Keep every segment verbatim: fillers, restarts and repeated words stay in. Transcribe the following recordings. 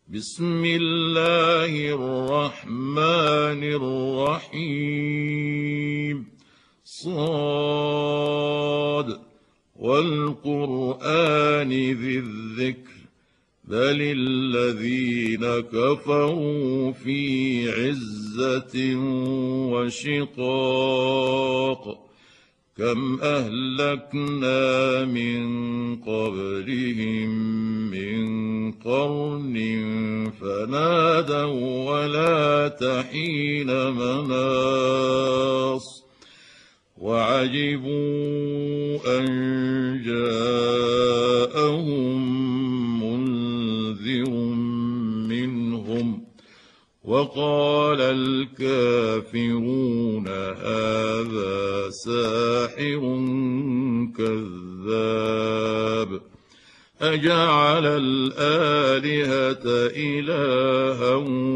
بسم الله الرحمن الرحيم. صاد والقرآن ذي الذكر بل الذين كفروا في عزة وشقاق كم أهلكنا من قبلهم من قرن فنادوا ولا تحين مناص وعجبوا أن جاءهم منذر منهم وقال الكافرون هذا ساحر كذاب أجعل الآلهة إلها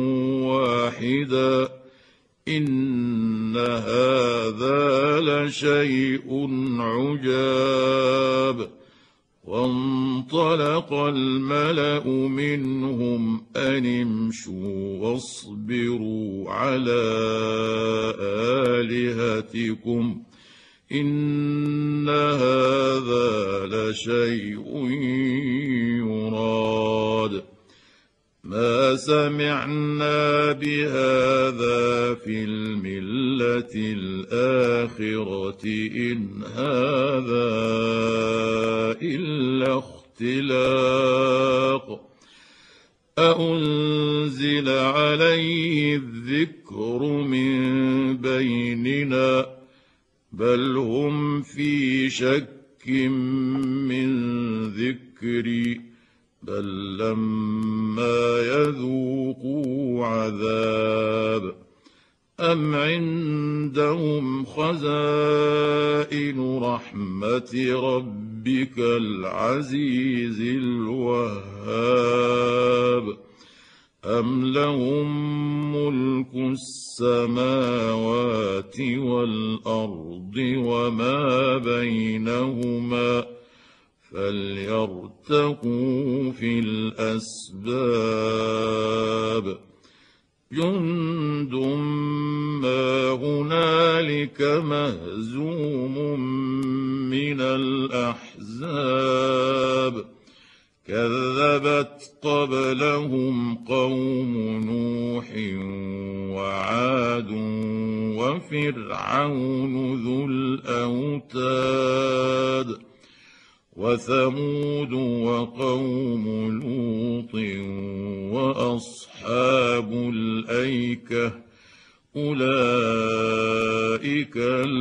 واحدا إن هذا لشيء عجاب. وانطلق الملأ منهم أن امشوا واصبروا على آلهتكم إن هذا لشيء يراد ما سمعنا بهذا في الملة الآخرة إن هذا إلا اختلاق أأنزل عليه الذكر من بيننا بل هم في شك من ذكري بل لما يذوقوا عذاب أم عندهم خزائن رحمة ربك العزيز الوهاب أم لهم ملك السماوات والأرض وما بينهما فليرتقوا في الأسباب جند ما هنالك مهزوم من الأحزاب كذبت قبلهم قوم نوح وعاد وفرعون ذو الأوتاد وثمود وقوم لوط وأصحاب الأيكة أولئك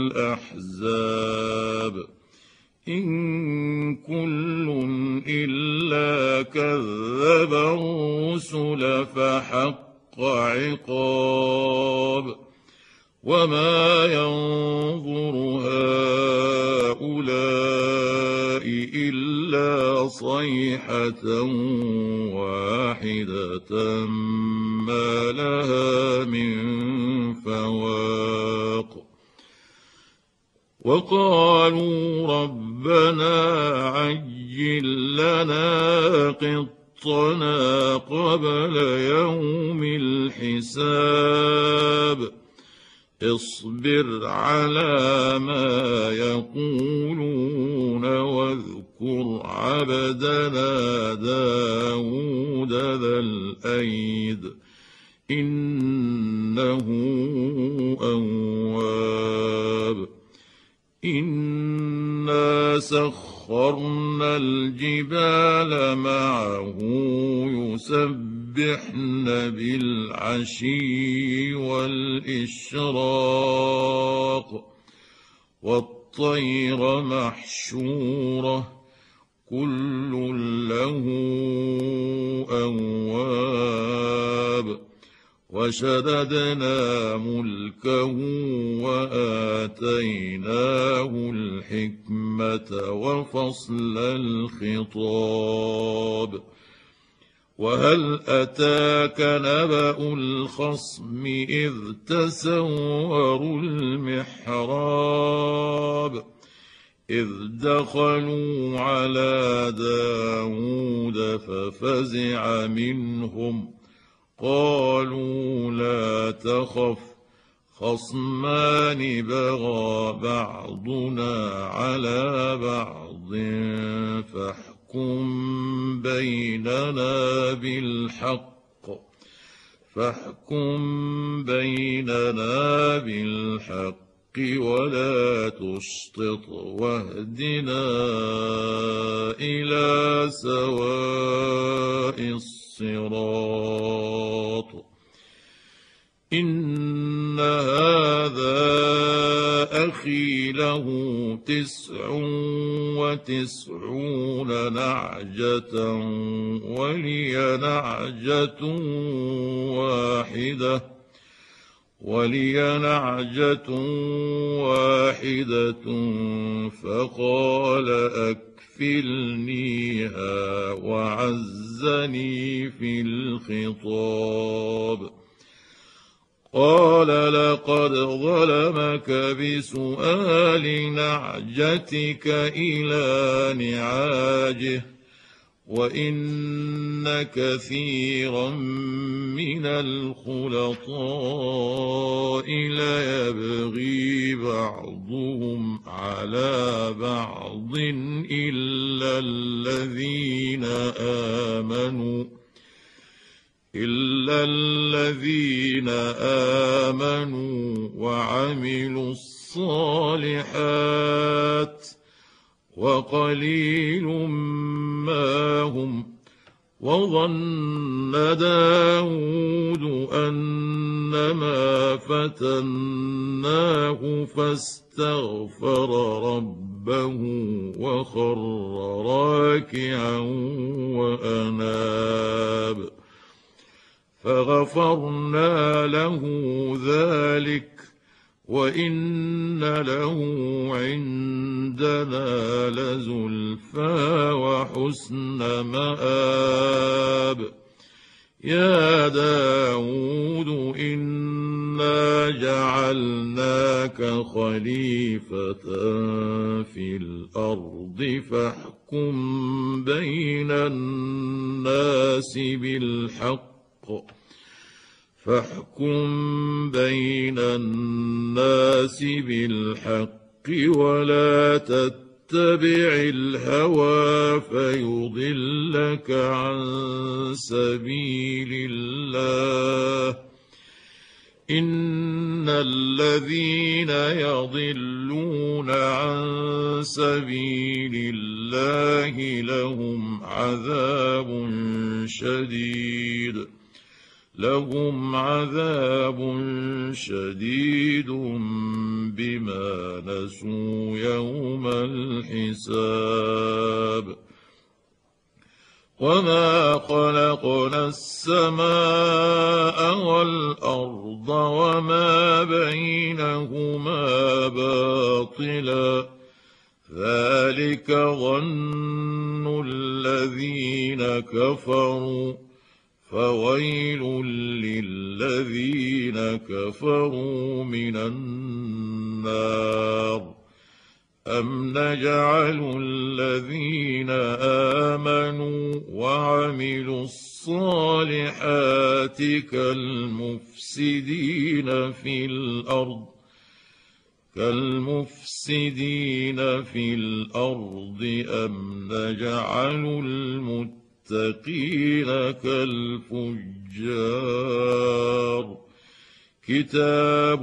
الأحزاب إن كل إلا كذب الرسل فحق عقاب وما ينظر هؤلاء إلا صيحة واحدة ما لها من فواق وقالوا ربنا عجل لنا قطنا قبل يوم الحساب اصبر على ما يقولون واذكر عبدنا داود ذا الأيد إنه أواب إنا سخرنا الجبال معه يسبحن بالعشي والإشراق والطير محشورة كل له أواب وشددنا ملكه وآتيناه الحكمة وفصل الخطاب وهل أتاك نبأ الخصم إذ تسوروا المحراب إذ دخلوا على داود ففزع منهم قالوا لا تخف خصمان بغى بعضنا على بعض فاحكم بيننا بالحق فاحكم بيننا بالحق ولا تشطط واهدنا إلى سواء الصراط إن هذا أخي له تسع وتسعون نعجة ولي نعجة واحدة ولي نعجة واحدة فقال أكفلنيها وعزني في الخطاب قال لقد ظلمك بسؤال نعجتك إلى نعاجه وإن كثيرا من الخلطاء ليبغي بعضهم على بعض إلا الذين آمنوا إلا الذين آمنوا وعملوا الصالحات وقليل ما هم وظن داود أنما فتناه فاستغفر ربه وخر راكعا وأناب فغفرنا له ذلك وإن له عندنا لزلفى وحسن مآب يا داود إنا جعلناك خليفة في الأرض فاحكم بين الناس بالحق فاحكم بين الناس بالحق ولا تتبع الهوى فيضلك عن سبيل الله إن الذين يضلون عن سبيل الله لهم عذاب شديد لهم عذاب شديد بما نسوا يوم الحساب وما خلقنا السماء والأرض وما بينهما باطلا ذلك ظن الذين كفروا فويل للذين كفروا من النار أم نجعل الذين آمنوا وعملوا الصالحات كالمفسدين في الأرض كالمفسدين في الأرض أم نجعل المتقين المتقين كالفجار كتاب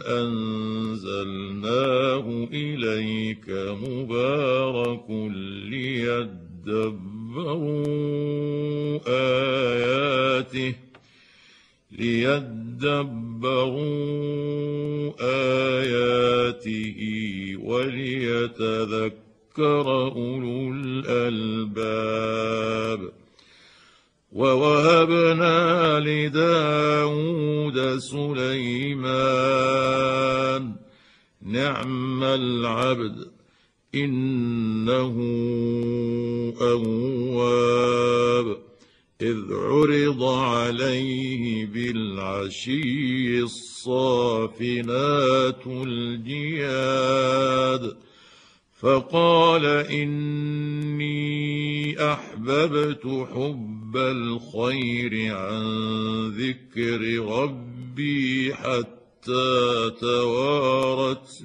أنزلناه إليك مبارك ليدبروا آياته ليدبروا آياته وليتذكر أولو الألباب ووهبنا لداود سليمان نعم العبد إنه أواب إذ عرض عليه بالعشي الصافنات الجياد فقال إني أحببت حب الخير عن ذكر ربي حتى توارت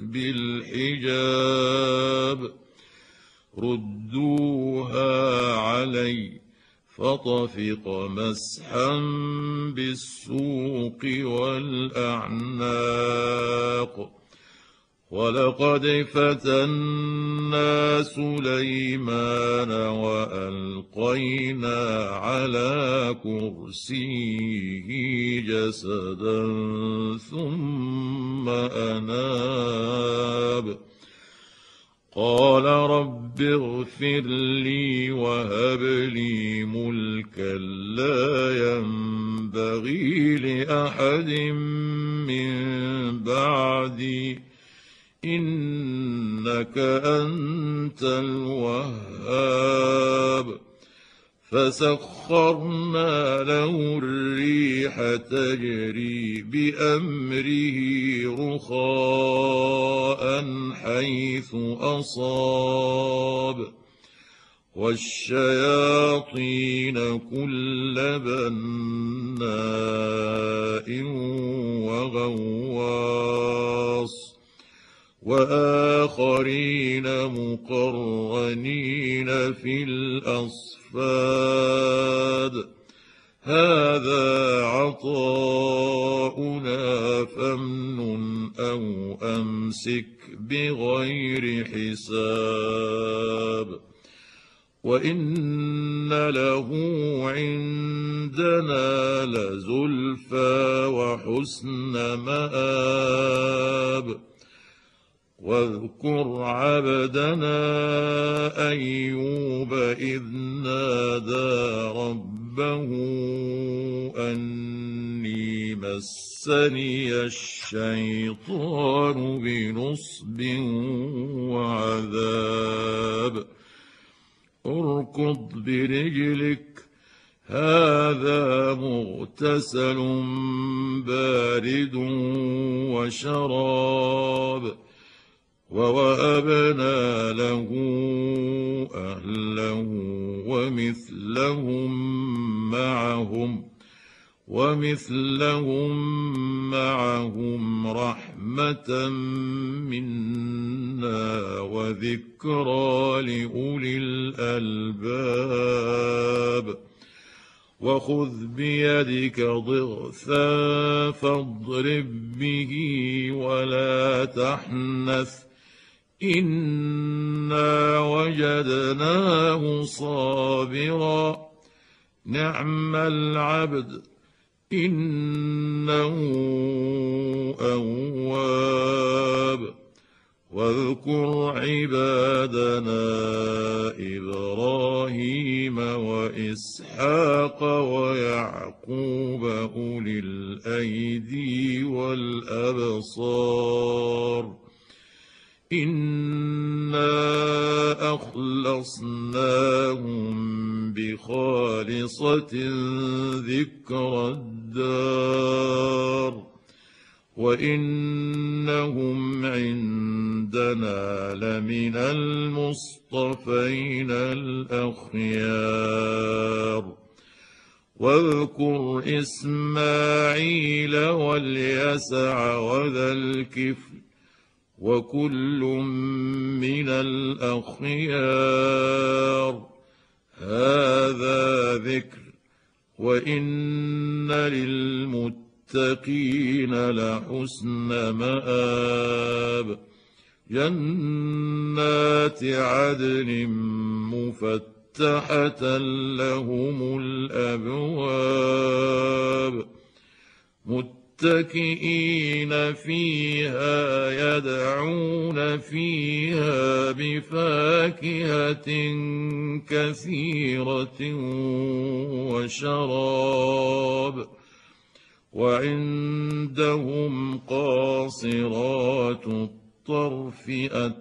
بالحجاب ردوها علي فطفق مسحا بالسوق والأعناق ولقد فتنا سليمان وألقينا على كرسيه جسدا ثم أناب قال رب اغفر لي وهب لي ملكا لا ينبغي لأحد من بعدي إنك أنت الوهاب فسخرنا له الريح تجري بأمره رخاء حيث أصاب والشياطين كل بناء وغواص وآخرين مقرنين في الأصفاد هذا عطاؤنا فامنن أو أمسك بغير حساب وإن له عندنا لزلفى وحسن مآب واذكر عبدنا أيوب إذ نادى ربه أني مسني الشيطان بنصب وعذاب اركض برجلك هذا مغتسل بارد وشراب ووهبنا له أهله ومثلهم معهم ومثلهم معهم رحمة منا وذكرى لأولي الألباب وخذ بيدك ضغثا فاضرب به ولا تحنث إنا وجدناه صابرا نعم العبد إنه أواب واذكر عبادنا إبراهيم وإسحاق ويعقوب أولي الأيدي والأبصار إنا أخلصناهم بخالصة ذكر الدار وإنهم عندنا لمن المصطفين الأخيار واذكر إسماعيل واليسع وذا الكفل وكل من الأخيار هذا ذكر وإن للمتقين لحسن مآب جنات عدن مفتحة لهم الأبواب متكئين فيها يدعون فيها بفاكهة كثيرة وشراب وعندهم قاصرات الطرف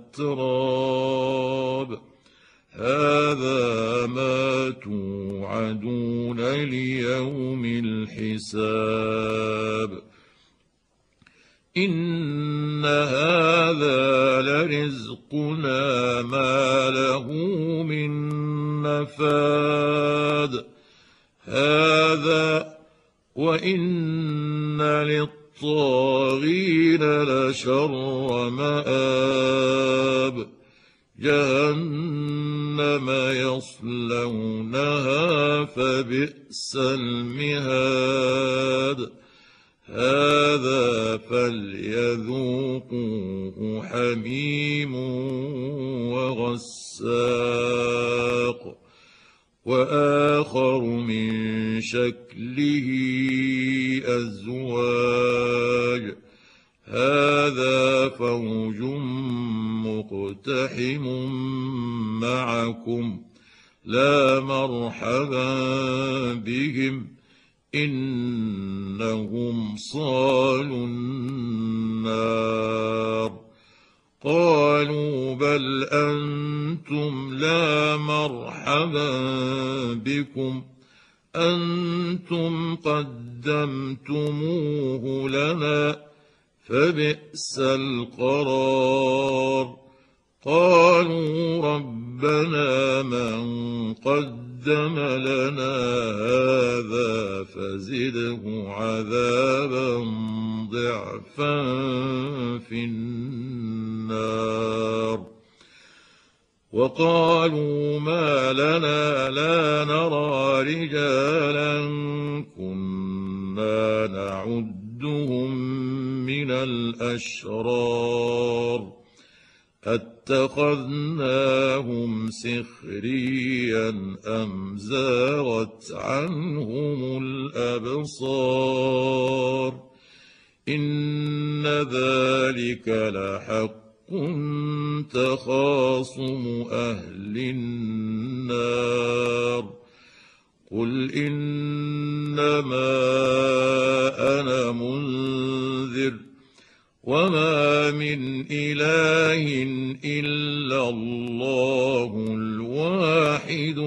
أتراب هذا ما توعدون ليوم الحساب إن هذا لرزقنا ما له من نفاد هذا وإن للطاغين لشر مآب جهنم يصلونها فبئس المهاد هذا فليذوقوه حميم وغساق وآخر من شكله أزواج هذا فوج مقتحم معكم لا مرحبا بهم إنهم صالوا النار قالوا بل أنتم لا مرحبا بكم أنتم قدمتموه لنا فبئس القرار قالوا ربنا من قدم لنا هذا فزده عذابا ضعفا في النار وقالوا ما لنا لا نرى رجالا كنا نعدهم من الأشرار أتخذناهم سخريا أم زاغت عنهم الأبصار إن ذلك لحق تخاصم أهل النار قل إنما أنا منذر وما من إله إلا الله الواحد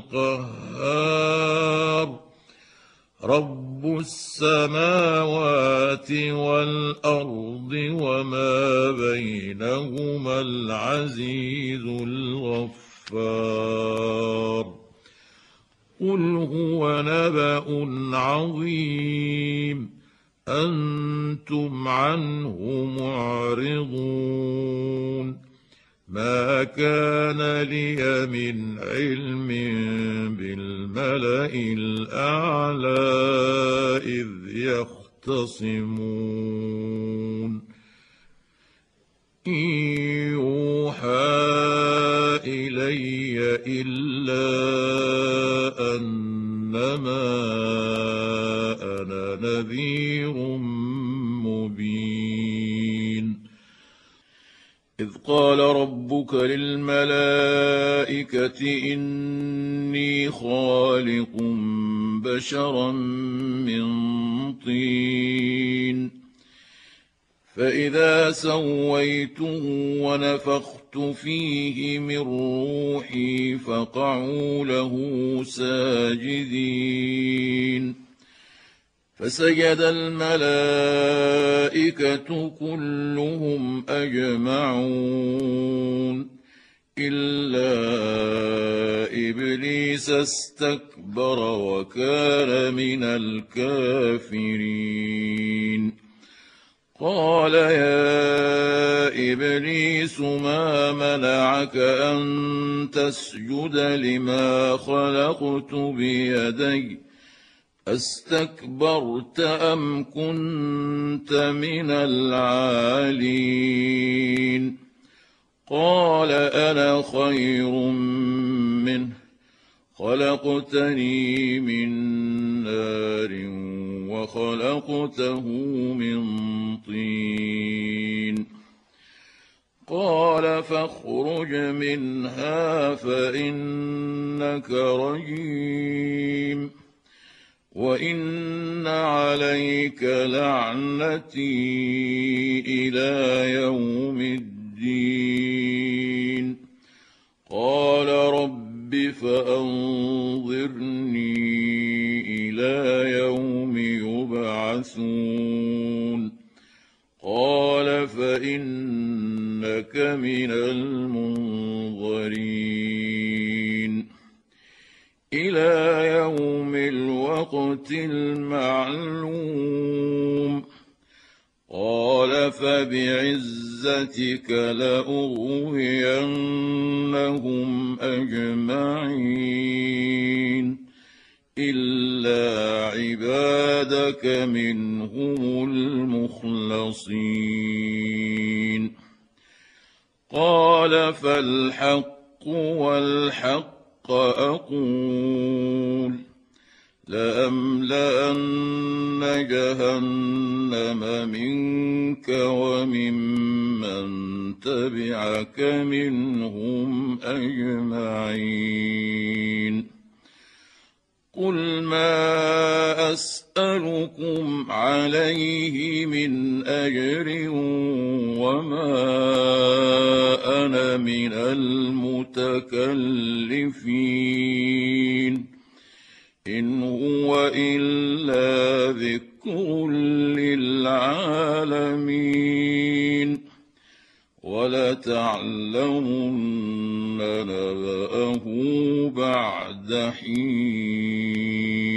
القهار رب السماوات والأرض وما بينهما العزيز الغفار قل هو نبأ عظيم أنتم عنه معرضون ما كان لي من علم بالملأ الأعلى إذ يختصمون إن يوحى إلي إلا أنما أنا نذير مبين إذ قال ربك للملائكة إني خالق بشرا من طين فإذا سويته ونفخت فيه من روحي فقعوا له ساجدين فسجد الملائكة كلهم أجمعون إلا إبليس استكبر وكان من الكافرين قال يا إبليس ما منعك أن تسجد لما خلقت بيدي أستكبرت أم كنت من العالين قال أنا خير منه خلقتني من نار وخلقته من طين قال فاخرج منها فإنك رجيم وإن عليك لعنتي إلى يوم الدين قال رب فأنظرني إلى يوم يبعثون قال فإنك من المنظرين إلى يوم الوقت المعلوم قال فبعزتك لأغوينهم أجمعين إلا عبادك منهم المخلصين قال فالحق والحق أقول لأملأن جهنم منك وممن تبعك منهم أجمعين قل ما أسألكم عليه من أجر وما أنا من المتكلفين إن هو إلا ذكر للعالمين ولتعلمن نبأه بعد حين